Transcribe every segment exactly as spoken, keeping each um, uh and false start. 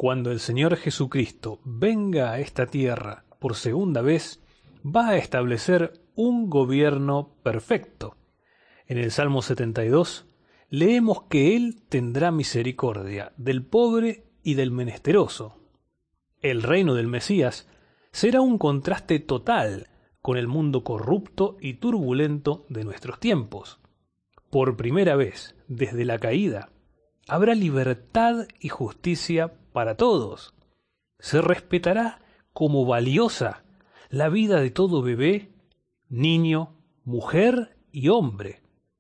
Cuando el Señor Jesucristo venga a esta tierra por segunda vez, va a establecer un gobierno perfecto. En el Salmo setenta y dos leemos que Él tendrá misericordia del pobre y del menesteroso. El reino del Mesías será un contraste total con el mundo corrupto y turbulento de nuestros tiempos. Por primera vez desde la caída, habrá libertad y justicia para todos. Se respetará como valiosa la vida de todo bebé, niño, mujer y hombre.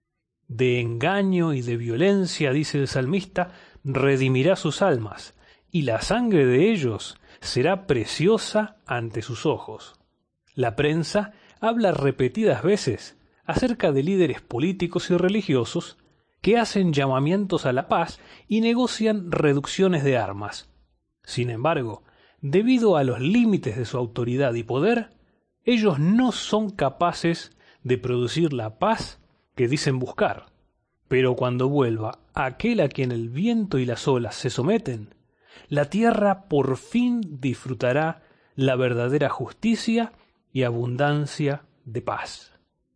De engaño y de violencia, dice el salmista, redimirá sus almas, y la sangre de ellos será preciosa ante sus ojos. La prensa habla repetidas veces acerca de líderes políticos y religiosos que hacen llamamientos a la paz y negocian reducciones de armas. Sin embargo, debido a los límites de su autoridad y poder, ellos no son capaces de producir la paz que dicen buscar. Pero cuando vuelva aquel a quien el viento y las olas se someten, la tierra por fin disfrutará la verdadera justicia y abundancia de paz.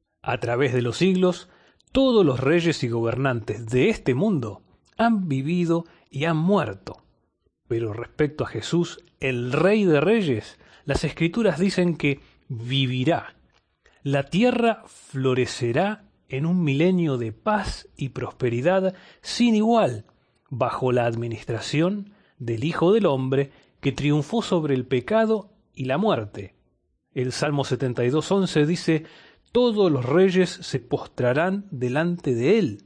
A través de los siglos, todos los reyes y gobernantes de este mundo han vivido y han muerto. Pero respecto a Jesús, el Rey de Reyes, las Escrituras dicen que vivirá. La tierra florecerá en un milenio de paz y prosperidad sin igual, bajo la administración del Hijo del Hombre que triunfó sobre el pecado y la muerte. El Salmo setenta y dos, once dice: todos los reyes se postrarán delante de él.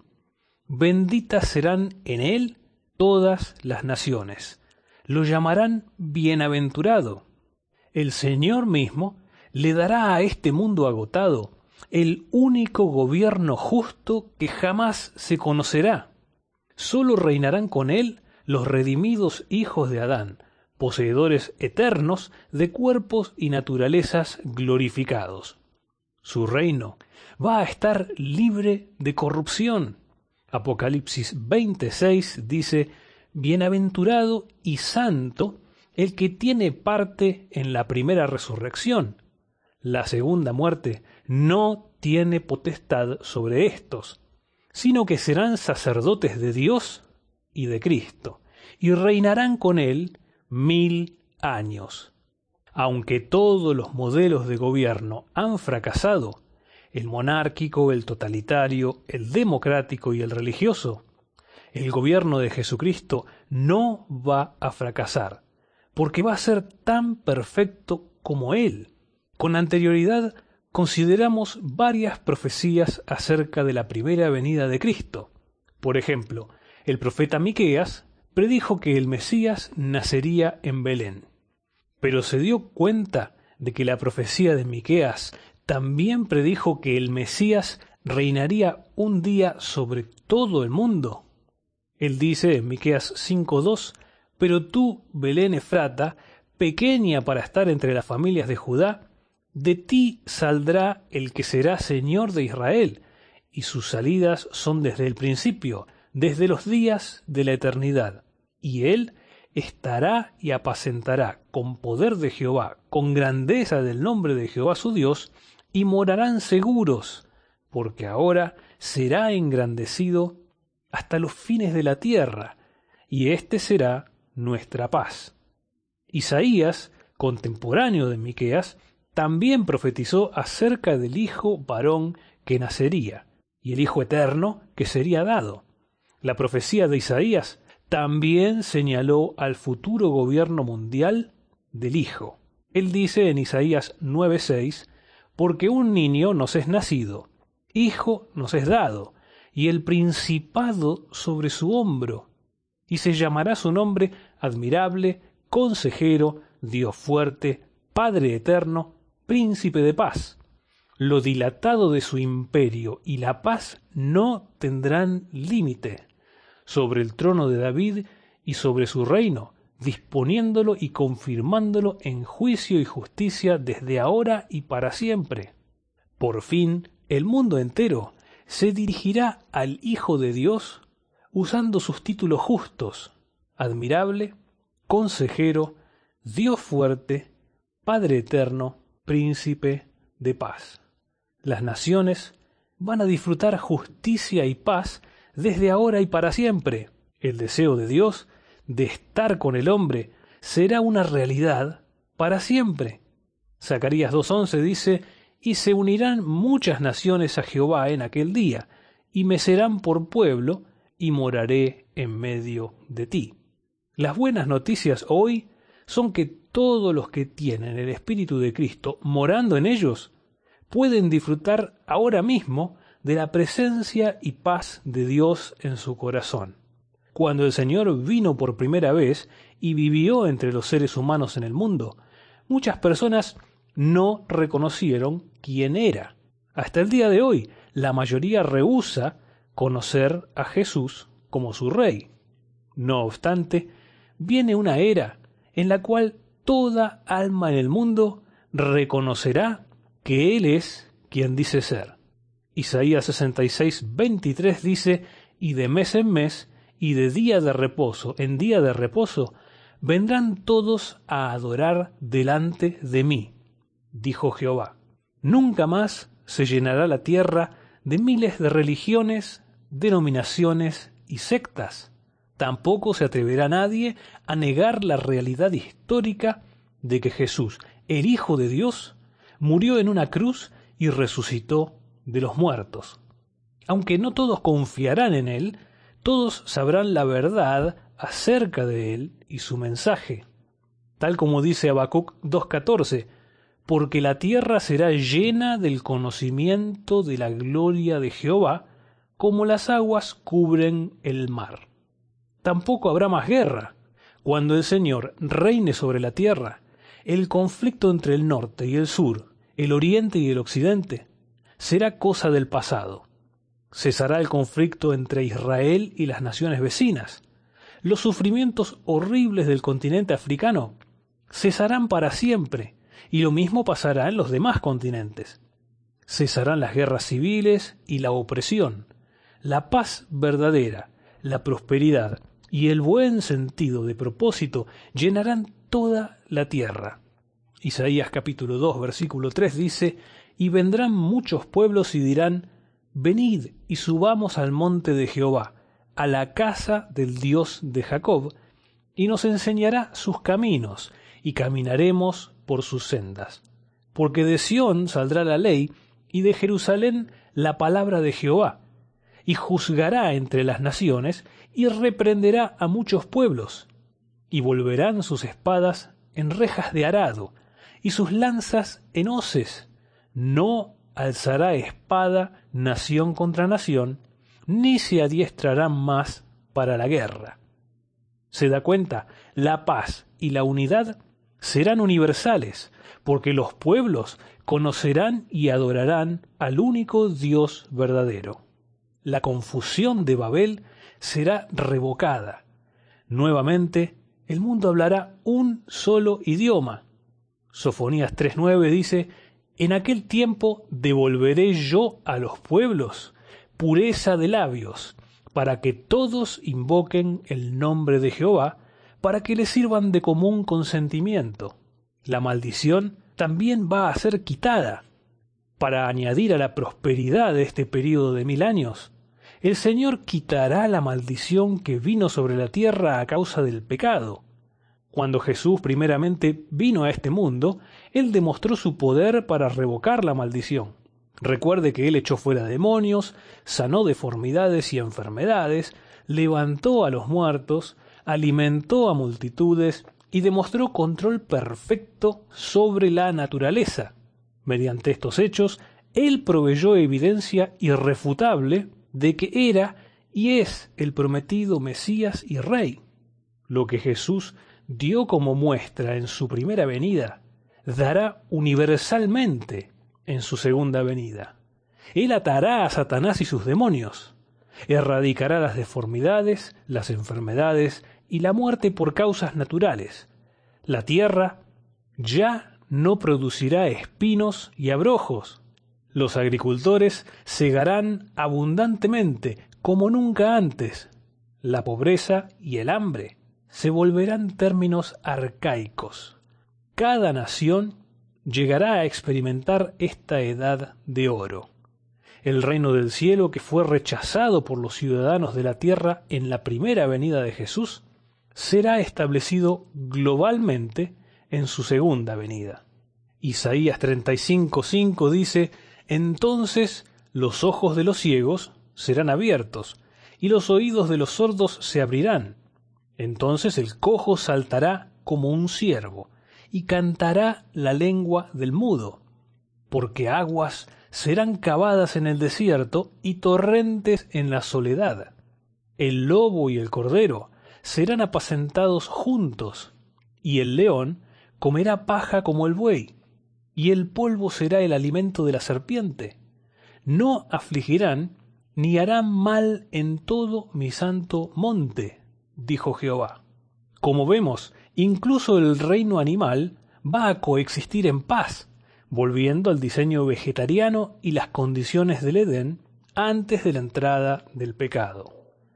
Benditas serán en él todas las naciones. Lo llamarán bienaventurado. El Señor mismo le dará a este mundo agotado el único gobierno justo que jamás se conocerá. Solo reinarán con él los redimidos hijos de Adán, poseedores eternos de cuerpos y naturalezas glorificados. Su reino va a estar libre de corrupción. Apocalipsis veintiséis dice: bienaventurado y santo el que tiene parte en la primera resurrección. La segunda muerte no tiene potestad sobre éstos, sino que serán sacerdotes de Dios y de Cristo, y reinarán con él mil años. Aunque todos los modelos de gobierno han fracasado, el monárquico, el totalitario, el democrático y el religioso, el gobierno de Jesucristo no va a fracasar, porque va a ser tan perfecto como Él. Con anterioridad consideramos varias profecías acerca de la primera venida de Cristo. Por ejemplo, el profeta Miqueas predijo que el Mesías nacería en Belén. Pero se dio cuenta de que la profecía de Miqueas también predijo que el Mesías reinaría un día sobre todo el mundo. Él dice en Miqueas cinco dos: pero tú, Belén Efrata, pequeña para estar entre las familias de Judá, de ti saldrá el que será Señor de Israel, y sus salidas son desde el principio, desde los días de la eternidad. Y él estará y apacentará con poder de Jehová, con grandeza del nombre de Jehová su Dios, y morarán seguros, porque ahora será engrandecido hasta los fines de la tierra, y éste será nuestra paz. Isaías, contemporáneo de Miqueas, también profetizó acerca del hijo varón que nacería, y el hijo eterno que sería dado. La profecía de Isaías también señaló al futuro gobierno mundial del Hijo. Él dice en Isaías nueve seis: porque un niño nos es nacido, hijo nos es dado, y el principado sobre su hombro, y se llamará su nombre Admirable, Consejero, Dios fuerte, Padre eterno, Príncipe de paz. Lo dilatado de su imperio y la paz no tendrán límite sobre el trono de David y sobre su reino, disponiéndolo y confirmándolo en juicio y justicia desde ahora y para siempre. Por fin, el mundo entero se dirigirá al Hijo de Dios usando sus títulos justos: admirable, consejero, Dios fuerte, Padre eterno, príncipe de paz. Las naciones van a disfrutar justicia y paz desde ahora y para siempre. El deseo de Dios de estar con el hombre será una realidad para siempre. Zacarías dos once dice: y se unirán muchas naciones a Jehová en aquel día, y me serán por pueblo, y moraré en medio de ti. Las buenas noticias hoy son que todos los que tienen el Espíritu de Cristo morando en ellos pueden disfrutar ahora mismo de la presencia y paz de Dios en su corazón. Cuando el Señor vino por primera vez y vivió entre los seres humanos en el mundo, muchas personas no reconocieron quién era. Hasta el día de hoy, la mayoría rehúsa conocer a Jesús como su Rey. No obstante, viene una era en la cual toda alma en el mundo reconocerá que Él es quien dice ser. Isaías sesenta y seis, veintitrés dice: y de mes en mes, y de día de reposo en día de reposo, vendrán todos a adorar delante de mí, dijo Jehová. Nunca más se llenará la tierra de miles de religiones, denominaciones y sectas. Tampoco se atreverá nadie a negar la realidad histórica de que Jesús, el Hijo de Dios, murió en una cruz y resucitó de los muertos. Aunque no todos confiarán en Él, todos sabrán la verdad acerca de Él y su mensaje. Tal como dice Habacuc dos catorce, porque la tierra será llena del conocimiento de la gloria de Jehová, como las aguas cubren el mar. Tampoco habrá más guerra. Cuando el Señor reine sobre la tierra, el conflicto entre el norte y el sur, el oriente y el occidente, será cosa del pasado. Cesará el conflicto entre Israel y las naciones vecinas. Los sufrimientos horribles del continente africano cesarán para siempre, y lo mismo pasará en los demás continentes. Cesarán las guerras civiles y la opresión. La paz verdadera, la prosperidad y el buen sentido de propósito llenarán toda la tierra. Isaías capítulo dos, versículo tres dice: y vendrán muchos pueblos y dirán: venid y subamos al monte de Jehová, a la casa del Dios de Jacob, y nos enseñará sus caminos, y caminaremos por sus sendas. Porque de Sión saldrá la ley, y de Jerusalén la palabra de Jehová, y juzgará entre las naciones, y reprenderá a muchos pueblos, y volverán sus espadas en rejas de arado, y sus lanzas en hoces. No alzará espada nación contra nación, ni se adiestrarán más para la guerra. ¿Se da cuenta? La paz y la unidad serán universales, porque los pueblos conocerán y adorarán al único Dios verdadero. La confusión de Babel será revocada. Nuevamente, el mundo hablará un solo idioma. Sofonías tres nueve dice: en aquel tiempo devolveré yo a los pueblos pureza de labios, para que todos invoquen el nombre de Jehová, para que le sirvan de común consentimiento. La maldición también va a ser quitada. Para añadir a la prosperidad de este período de mil años, el Señor quitará la maldición que vino sobre la tierra a causa del pecado. Cuando Jesús primeramente vino a este mundo, Él demostró su poder para revocar la maldición. Recuerde que Él echó fuera demonios, sanó deformidades y enfermedades, levantó a los muertos, alimentó a multitudes y demostró control perfecto sobre la naturaleza. Mediante estos hechos, Él proveyó evidencia irrefutable de que era y es el prometido Mesías y Rey. Lo que Jesús dio como muestra en su primera venida, dará universalmente en su segunda venida. Él atará a Satanás y sus demonios, erradicará las deformidades, las enfermedades y la muerte por causas naturales. La tierra ya no producirá espinos y abrojos. Los agricultores segarán abundantemente como nunca antes. La pobreza y el hambre se volverán términos arcaicos. Cada nación llegará a experimentar esta edad de oro. El reino del cielo, que fue rechazado por los ciudadanos de la tierra en la primera venida de Jesús, será establecido globalmente en su segunda venida. Isaías treinta y cinco cinco dice: «Entonces los ojos de los ciegos serán abiertos, y los oídos de los sordos se abrirán. Entonces el cojo saltará como un ciervo, y cantará la lengua del mudo, porque aguas serán cavadas en el desierto y torrentes en la soledad. El lobo y el cordero serán apacentados juntos, y el león comerá paja como el buey, y el polvo será el alimento de la serpiente. No afligirán ni harán mal en todo mi santo monte, dijo Jehová». Como vemos, incluso el reino animal va a coexistir en paz, volviendo al diseño vegetariano y las condiciones del Edén antes de la entrada del pecado.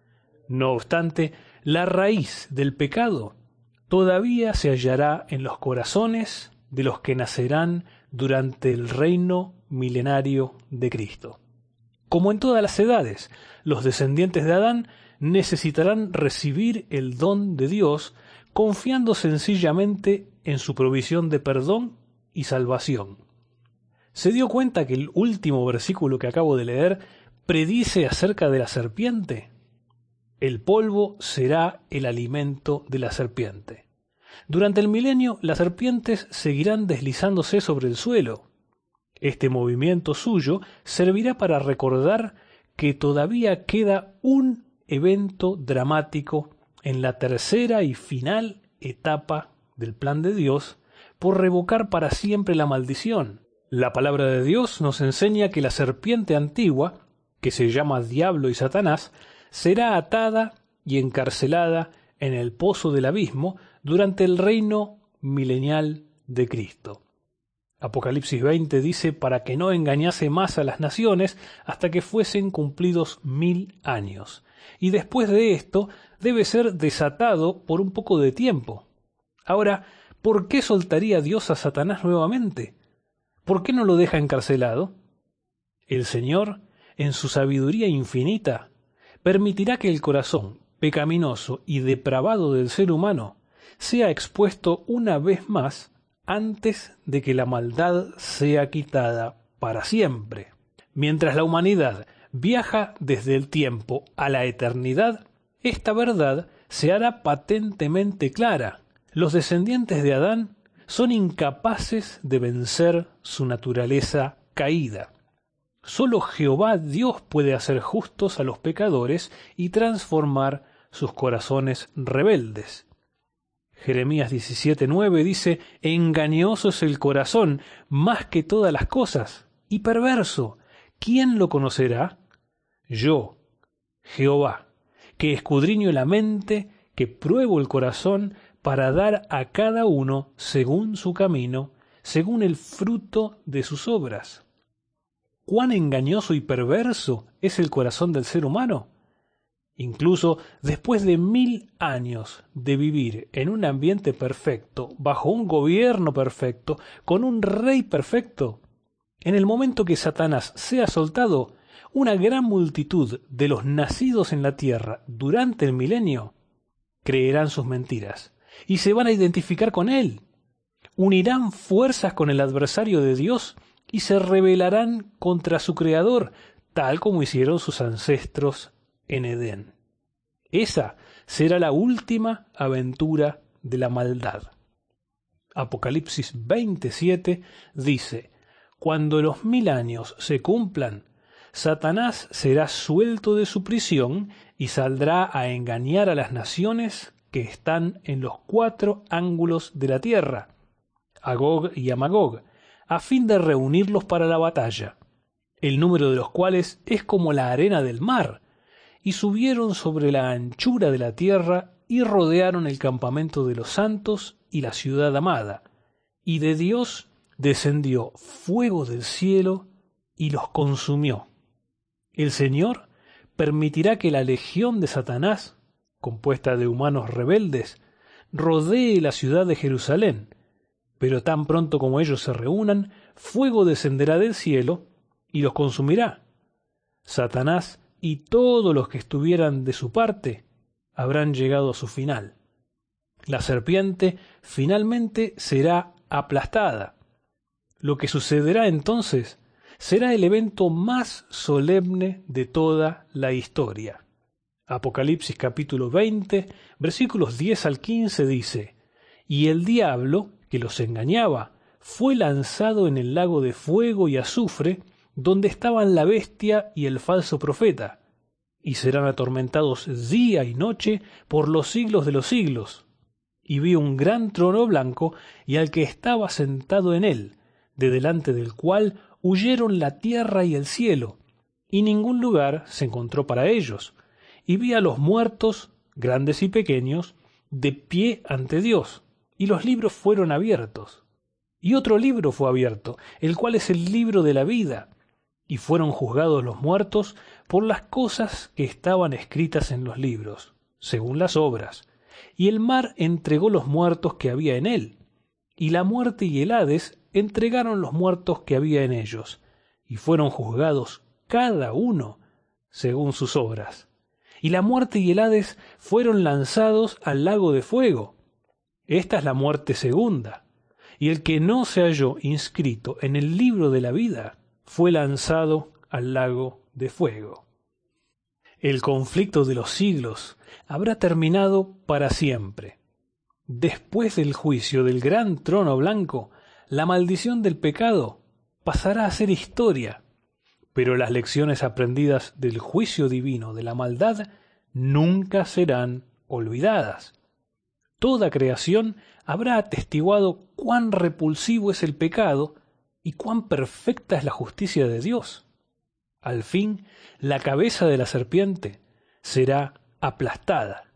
No obstante, la raíz del pecado todavía se hallará en los corazones de los que nacerán durante el reino milenario de Cristo. Como en todas las edades, los descendientes de Adán necesitarán recibir el don de Dios confiando sencillamente en su provisión de perdón y salvación. ¿Se dio cuenta que el último versículo que acabo de leer predice acerca de la serpiente? El polvo será el alimento de la serpiente. Durante el milenio, las serpientes seguirán deslizándose sobre el suelo. Este movimiento suyo servirá para recordar que todavía queda un evento dramático en la tercera y final etapa del plan de Dios por revocar para siempre la maldición. La palabra de Dios nos enseña que la serpiente antigua, que se llama Diablo y Satanás, será atada y encarcelada en el pozo del abismo durante el reino milenial de Cristo. Apocalipsis veinte dice: «para que no engañase más a las naciones hasta que fuesen cumplidos mil años. Y después de esto debe ser desatado por un poco de tiempo». Ahora, ¿por qué soltaría Dios a Satanás nuevamente? ¿Por qué no lo deja encarcelado? El Señor, en su sabiduría infinita, permitirá que el corazón pecaminoso y depravado del ser humano sea expuesto una vez más antes de que la maldad sea quitada para siempre. Mientras la humanidad viaja desde el tiempo a la eternidad, esta verdad se hará patentemente clara. Los descendientes de Adán son incapaces de vencer su naturaleza caída. Solo Jehová Dios puede hacer justos a los pecadores y transformar sus corazones rebeldes. Jeremías diecisiete nueve dice: «Engañoso es el corazón más que todas las cosas, y perverso, ¿quién lo conocerá? Yo, Jehová, que escudriño la mente, que pruebo el corazón, para dar a cada uno según su camino, según el fruto de sus obras». ¿Cuán engañoso y perverso es el corazón del ser humano? Incluso después de mil años de vivir en un ambiente perfecto, bajo un gobierno perfecto, con un rey perfecto, en el momento que Satanás sea soltado, una gran multitud de los nacidos en la tierra durante el milenio creerán sus mentiras y se van a identificar con él. Unirán fuerzas con el adversario de Dios y se rebelarán contra su Creador, tal como hicieron sus ancestros en Edén. Esa será la última aventura de la maldad. Apocalipsis veintisiete dice: «Cuando los mil años se cumplan, Satanás será suelto de su prisión y saldrá a engañar a las naciones que están en los cuatro ángulos de la tierra, a Gog y a Magog, a fin de reunirlos para la batalla, el número de los cuales es como la arena del mar, y subieron sobre la anchura de la tierra y rodearon el campamento de los santos y la ciudad amada, y de Dios descendió fuego del cielo y los consumió. El Señor permitirá que la legión de Satanás, compuesta de humanos rebeldes, rodee la ciudad de Jerusalén, pero tan pronto como ellos se reúnan, fuego descenderá del cielo y los consumirá. Satanás y todos los que estuvieran de su parte habrán llegado a su final. La serpiente finalmente será aplastada. Lo que sucederá entonces será el evento más solemne de toda la historia. Apocalipsis capítulo veinte, versículos diez al quince dice: «Y el diablo, que los engañaba, fue lanzado en el lago de fuego y azufre, donde estaban la bestia y el falso profeta, y serán atormentados día y noche por los siglos de los siglos. Y vi un gran trono blanco y al que estaba sentado en él, de delante del cual huyeron la tierra y el cielo, y ningún lugar se encontró para ellos. Y vi a los muertos, grandes y pequeños, de pie ante Dios, y los libros fueron abiertos. Y otro libro fue abierto, el cual es el libro de la vida, y fueron juzgados los muertos por las cosas que estaban escritas en los libros, según las obras. Y el mar entregó los muertos que había en él, y la muerte y el Hades entregaron los muertos que había en ellos, y fueron juzgados cada uno según sus obras. Y la muerte y el Hades fueron lanzados al lago de fuego. Esta es la muerte segunda. Y el que no se halló inscrito en el libro de la vida fue lanzado al lago de fuego». El conflicto de los siglos habrá terminado para siempre. Después del juicio del gran trono blanco, la maldición del pecado pasará a ser historia, pero las lecciones aprendidas del juicio divino de la maldad nunca serán olvidadas. Toda creación habrá atestiguado cuán repulsivo es el pecado y cuán perfecta es la justicia de Dios. Al fin, la cabeza de la serpiente será aplastada.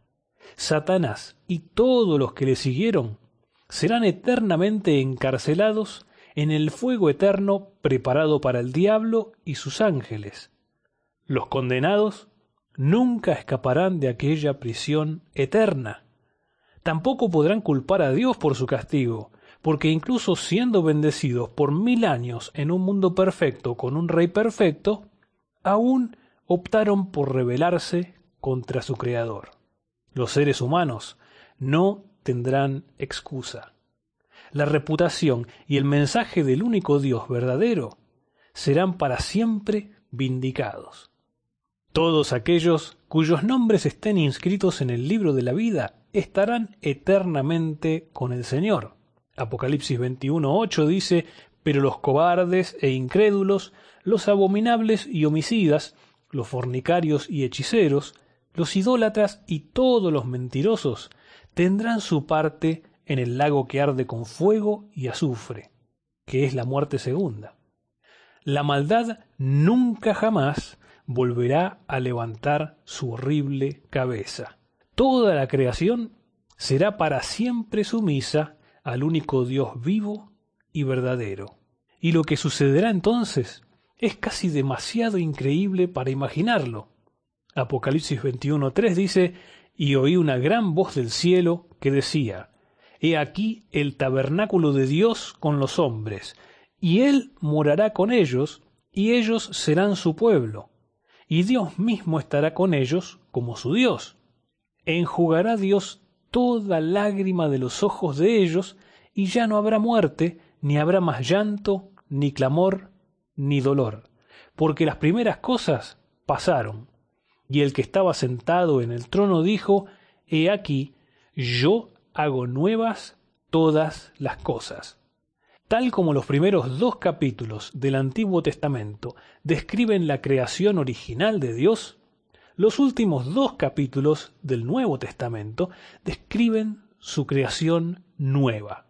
Satanás y todos los que le siguieron serán eternamente encarcelados en el fuego eterno preparado para el diablo y sus ángeles. Los condenados nunca escaparán de aquella prisión eterna. Tampoco podrán culpar a Dios por su castigo, porque incluso siendo bendecidos por mil años en un mundo perfecto con un rey perfecto, aún optaron por rebelarse contra su Creador. Los seres humanos no tendrán excusa. La reputación y el mensaje del único Dios verdadero serán para siempre vindicados. Todos aquellos cuyos nombres estén inscritos en el libro de la vida estarán eternamente con el Señor. Apocalipsis veintiuno ocho dice: «Pero los cobardes e incrédulos, los abominables y homicidas, los fornicarios y hechiceros, los idólatras y todos los mentirosos tendrán su parte en el lago que arde con fuego y azufre», que es la muerte segunda. La maldad nunca jamás volverá a levantar su horrible cabeza. Toda la creación será para siempre sumisa al único Dios vivo y verdadero. Y lo que sucederá entonces es casi demasiado increíble para imaginarlo. Apocalipsis veintiuno tres dice: «Y oí una gran voz del cielo que decía: He aquí el tabernáculo de Dios con los hombres, y Él morará con ellos, y ellos serán su pueblo, y Dios mismo estará con ellos como su Dios. Enjugará Dios toda lágrima de los ojos de ellos, y ya no habrá muerte, ni habrá más llanto, ni clamor, ni dolor, porque las primeras cosas pasaron». Y el que estaba sentado en el trono dijo: «He aquí, yo hago nuevas todas las cosas». Tal como los primeros dos capítulos del Antiguo Testamento describen la creación original de Dios, los últimos dos capítulos del Nuevo Testamento describen su creación nueva.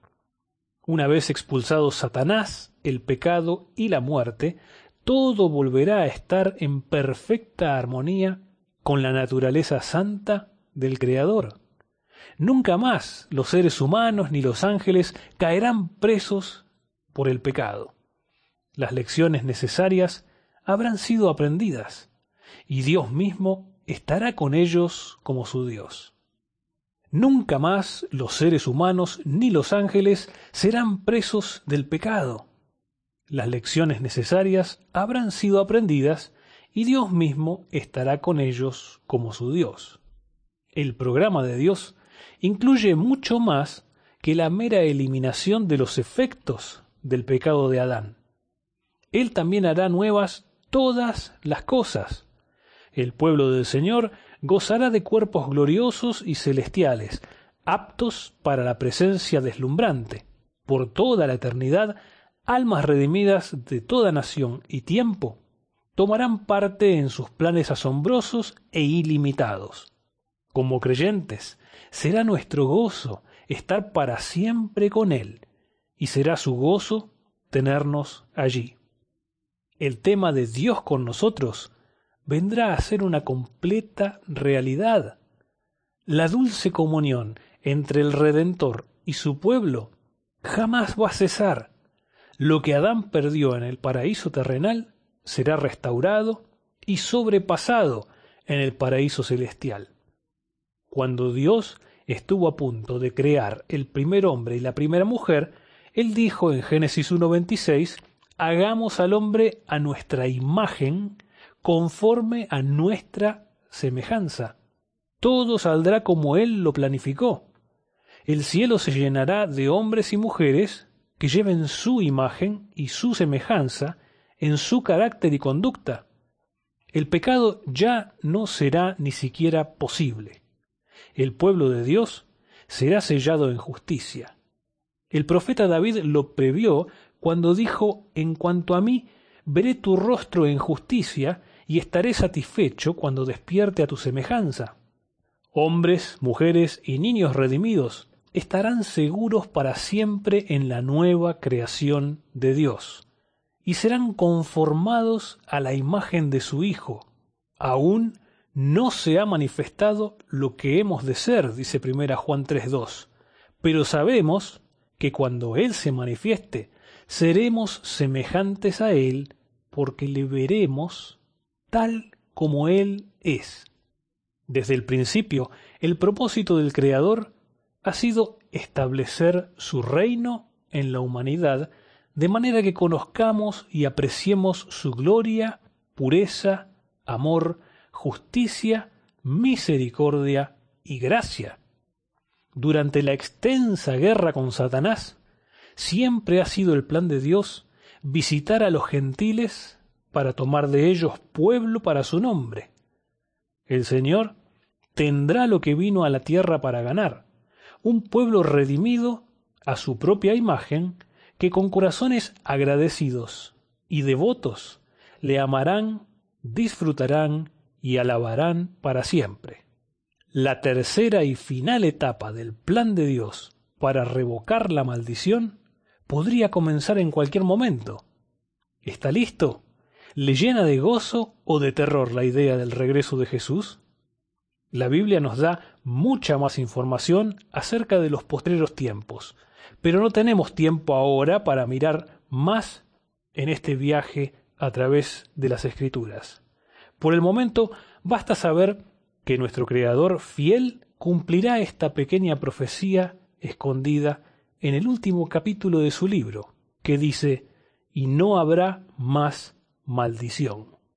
Una vez expulsados Satanás, el pecado y la muerte, todo volverá a estar en perfecta armonía con la naturaleza santa del Creador. Nunca más los seres humanos ni los ángeles caerán presos por el pecado. Las lecciones necesarias habrán sido aprendidas, y Dios mismo estará con ellos como su Dios. Nunca más los seres humanos ni los ángeles serán presos del pecado. Las lecciones necesarias habrán sido aprendidas y Dios mismo estará con ellos como su Dios. El programa de Dios incluye mucho más que la mera eliminación de los efectos del pecado de Adán. Él también hará nuevas todas las cosas. El pueblo del Señor gozará de cuerpos gloriosos y celestiales, aptos para la presencia deslumbrante. Por toda la eternidad, almas redimidas de toda nación y tiempo tomarán parte en sus planes asombrosos e ilimitados. Como creyentes, será nuestro gozo estar para siempre con Él, y será su gozo tenernos allí. El tema de Dios con nosotros vendrá a ser una completa realidad. La dulce comunión entre el Redentor y su pueblo jamás va a cesar. Lo que Adán perdió en el paraíso terrenal será restaurado y sobrepasado en el paraíso celestial. Cuando Dios estuvo a punto de crear el primer hombre y la primera mujer, Él dijo en Génesis uno veintiséis, hagamos al hombre a nuestra imagen, conforme a nuestra semejanza. Todo saldrá como Él lo planificó. El cielo se llenará de hombres y mujeres que lleven su imagen y su semejanza en su carácter y conducta. El pecado ya no será ni siquiera posible. El pueblo de Dios será sellado en justicia. El profeta David lo previó cuando dijo, en cuanto a mí, veré tu rostro en justicia y estaré satisfecho cuando despierte a tu semejanza. Hombres, mujeres y niños redimidos estarán seguros para siempre en la nueva creación de Dios y serán conformados a la imagen de su Hijo. Aún no se ha manifestado lo que hemos de ser, dice primera Juan tres dos, pero sabemos que cuando Él se manifieste, seremos semejantes a Él, porque le veremos tal como Él es. Desde el principio, el propósito del Creador ha sido establecer su reino en la humanidad, de manera que conozcamos y apreciemos su gloria, pureza, amor, justicia, misericordia y gracia. Durante la extensa guerra con Satanás, siempre ha sido el plan de Dios visitar a los gentiles para tomar de ellos pueblo para su nombre. El Señor tendrá lo que vino a la tierra para ganar, un pueblo redimido a su propia imagen, que con corazones agradecidos y devotos le amarán, disfrutarán y alabarán para siempre. La tercera y final etapa del plan de Dios para revocar la maldición podría comenzar en cualquier momento. ¿Está listo? ¿Le llena de gozo o de terror la idea del regreso de Jesús? La Biblia nos da mucha más información acerca de los postreros tiempos, pero no tenemos tiempo ahora para mirar más en este viaje a través de las Escrituras. Por el momento, basta saber que nuestro Creador fiel cumplirá esta pequeña profecía escondida en el último capítulo de su libro, que dice, y no habrá más maldición.